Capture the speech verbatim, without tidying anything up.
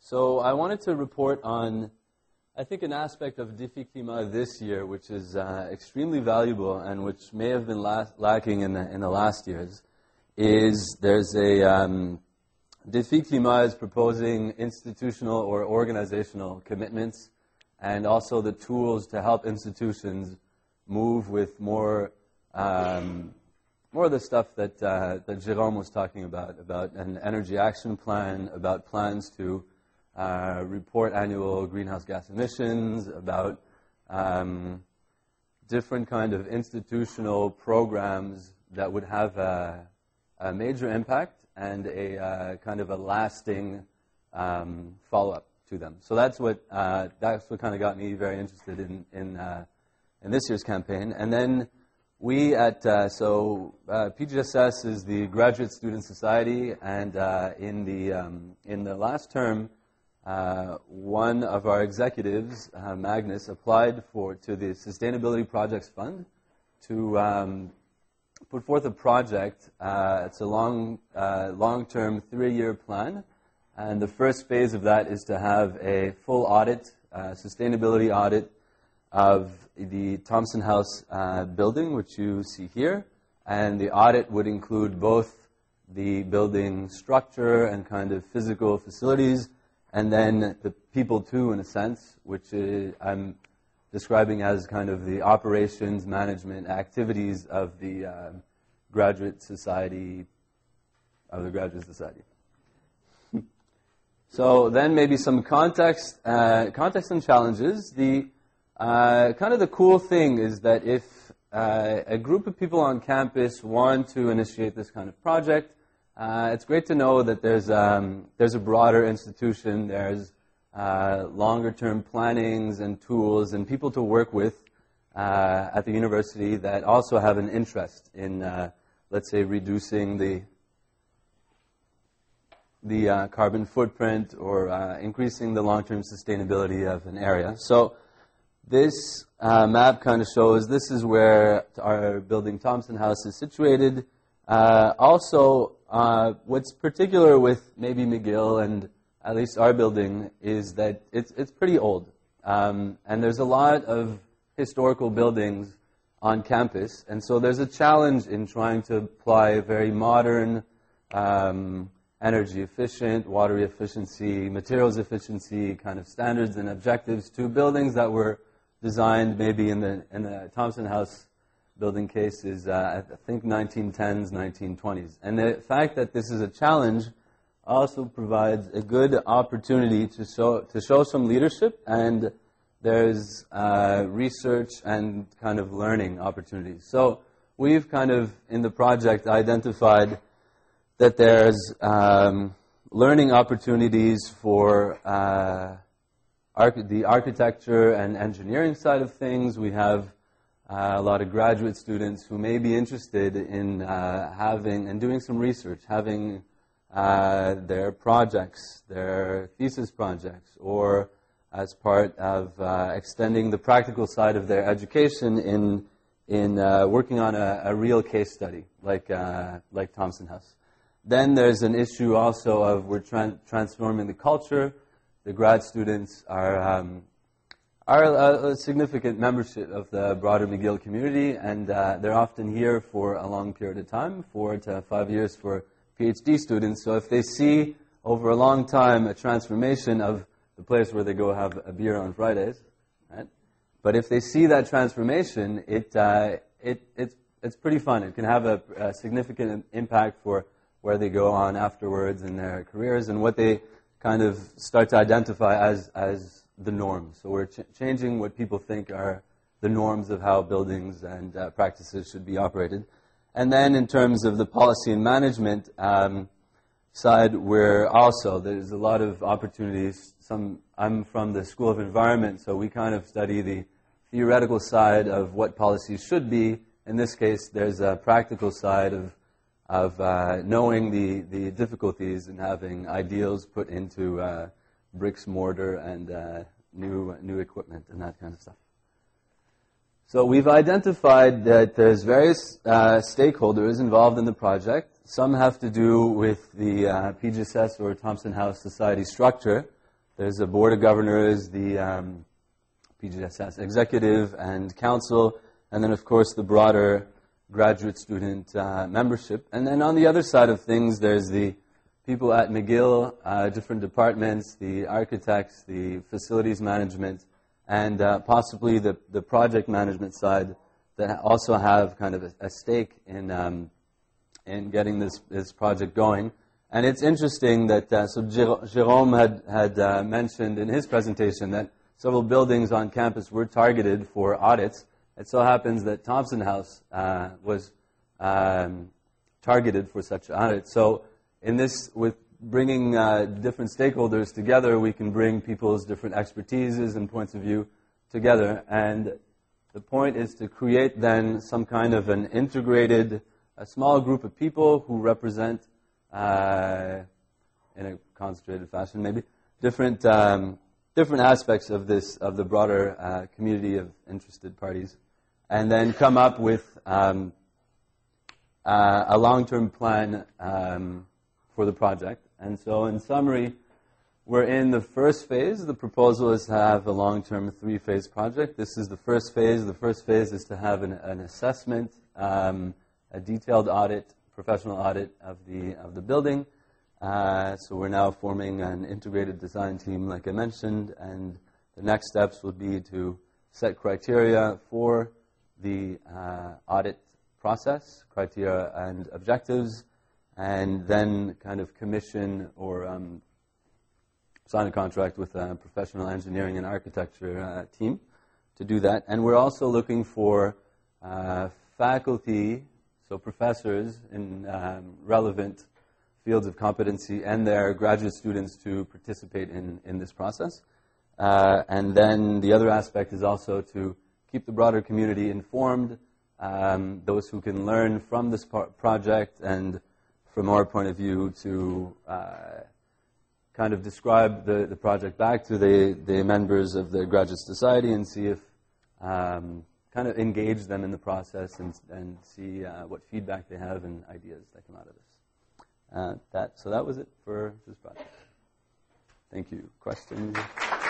So I wanted to report on, I think, an aspect of Défi Climat this year, which is uh, extremely valuable and which may have been la lacking in the, in the last years, is there's a, um, Défi Climat is proposing institutional or organizational commitments and also the tools to help institutions move with more um, more of the stuff that, uh, that Jérôme was talking about, about an energy action plan, about plans to uh, report annual greenhouse gas emissions, about um, different kind of institutional programs that would have a, a major impact and a uh, kind of a lasting um, follow-up to them. So that's what uh, that's what kind of got me very interested in in, uh, in this year's campaign. And then we at uh, so uh, P G S S is the Graduate Student Society, and uh, in the um, in the last term, uh, one of our executives, uh, Magnus, applied for to the Sustainability Projects Fund to um, put forth a project. Uh, it's a long uh, long-term three-year plan. And the first phase of that is to have a full audit, uh, sustainability audit of the Thompson House uh, building, which you see here. And the audit would include both the building structure and kind of physical facilities, and then the people too, in a sense, which is, I'm describing as kind of the operations, management, activities of the uh, graduate society, of the graduate society. So then maybe some context, uh, context and challenges. The uh, kind of the cool thing is that if uh, a group of people on campus want to initiate this kind of project, uh, it's great to know that there's um, there's a broader institution, there's uh, longer-term plannings and tools and people to work with uh, at the university that also have an interest in, uh, let's say, reducing the the uh, carbon footprint or uh, increasing the long-term sustainability of an area. So this uh, map kind of shows this is where our building Thompson House is situated. Uh, also, uh, what's particular with maybe McGill and at least our building is that it's, it's pretty old. Um, and there's a lot of historical buildings on campus. And so there's a challenge in trying to apply very modern um, energy efficient, water efficiency, materials efficiency kind of standards and objectives to buildings that were designed maybe in the in the Thompson House building case is uh, I think nineteen tens, nineteen twenties. And the fact that this is a challenge also provides a good opportunity to show to show some leadership, and there's uh, research and kind of learning opportunities. So we've kind of in the project identified that there's um, learning opportunities for uh, arch the architecture and engineering side of things. We have uh, a lot of graduate students who may be interested in uh, having and doing some research, having uh, their projects, their thesis projects, or as part of uh, extending the practical side of their education in, in uh, working on a, a real case study like, uh, like Thompson House. Then there's an issue also of we're tra transforming the culture. The grad students are um, are a, a significant membership of the broader McGill community, and uh, they're often here for a long period of time, four to five years for PhD students. So if they see over a long time a transformation of the place where they go have a beer on Fridays, right? But if they see that transformation, it uh, it it's it's pretty fun. It can have a, a significant impact for where they go on afterwards in their careers and what they kind of start to identify as, as the norms. So we're ch changing what people think are the norms of how buildings and uh, practices should be operated. And then in terms of the policy and management um, side, we're also, there's a lot of opportunities. Some, I'm from the School of Environment, so we kind of study the theoretical side of what policies should be. In this case, there's a practical side of of uh, knowing the, the difficulties in having ideals put into uh, bricks, mortar, and uh, new, new equipment and that kind of stuff. So we've identified that there's various uh, stakeholders involved in the project. Some have to do with the uh, P G S S or Thompson House Society structure. There's a board of governors, the um, P G S S executive and council, and then, of course, the broader graduate student uh, membership. And then on the other side of things, there's the people at McGill, uh, different departments, the architects, the facilities management, and uh, possibly the, the project management side that also have kind of a, a stake in um, in getting this, this project going. And it's interesting that, uh, so Jérôme had, had uh, mentioned in his presentation that several buildings on campus were targeted for audits. It so happens that Thompson House uh, was um, targeted for such audits. So in this, with bringing uh, different stakeholders together, we can bring people's different expertises and points of view together. And the point is to create then some kind of an integrated, a small group of people who represent, uh, in a concentrated fashion maybe, different um, different aspects of this, of the broader uh, community of interested parties, and then come up with um, uh, a long-term plan um, for the project. And so in summary, we're in the first phase. The proposal is to have a long-term three-phase project. This is the first phase. The first phase is to have an, an assessment, um, a detailed audit, professional audit of the of the building. Uh, so we're now forming an integrated design team, like I mentioned, and the next steps will be to set criteria for the uh, audit process, criteria and objectives, and then kind of commission or um, sign a contract with a professional engineering and architecture uh, team to do that. And we're also looking for uh, faculty, so professors in um, relevant fields of competency and their graduate students to participate in, in this process. Uh, and then the other aspect is also to keep the broader community informed, um, those who can learn from this par- project, and from our point of view to uh, kind of describe the, the project back to the, the members of the graduate society and see if, um, kind of engage them in the process and, and see uh, what feedback they have and ideas that come out of this. Uh, that, so that was it for this project. Thank you. Questions?